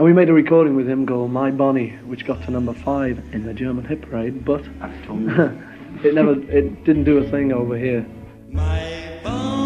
And we made a recording with him called My Bonnie, which got to number 5 in the German hit parade, but it didn't do a thing over here. My Bonnie.